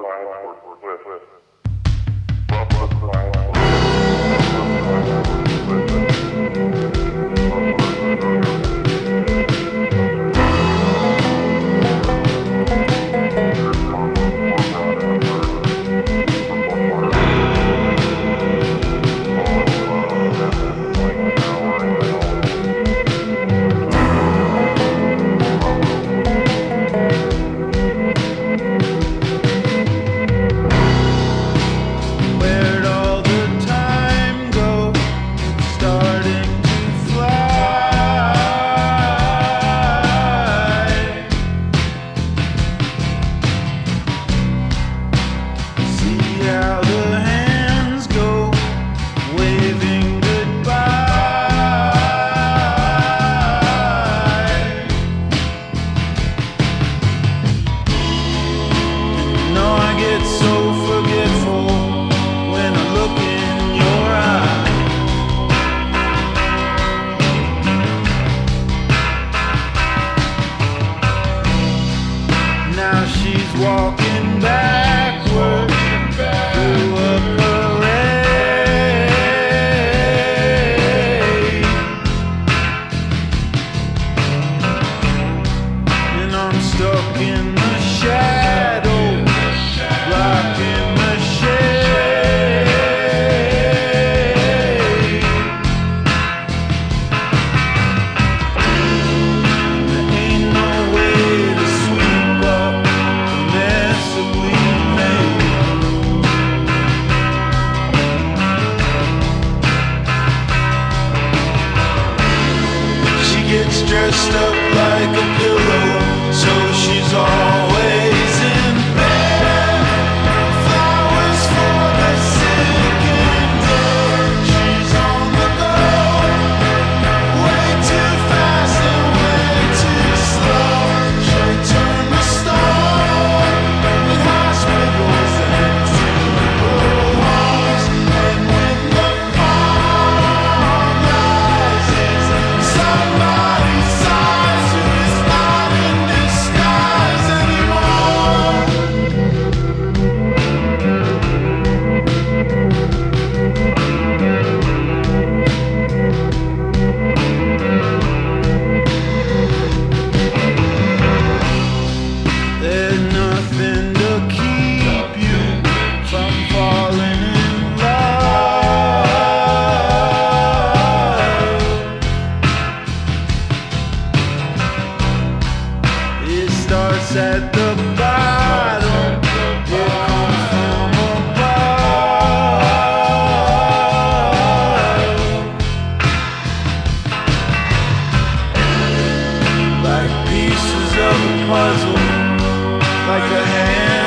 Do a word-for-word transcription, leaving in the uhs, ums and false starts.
Walking backward through a parade, and I'm stuck in the shadow, blocking the shade. There ain't no way to sweep up mess that we made. She gets dressed up like a pillow, so she's always in bed. Flowers for the sick and dead. She's on the go, way too fast and way too slow. She'll turn the stone in hospitals and funeral homes. And when the farm rises, somebody sighs who is not in disguise anymore. There's nothing to keep you from falling in love. It starts at the bottom, it comes from above, like pieces of a puzzle, like a hand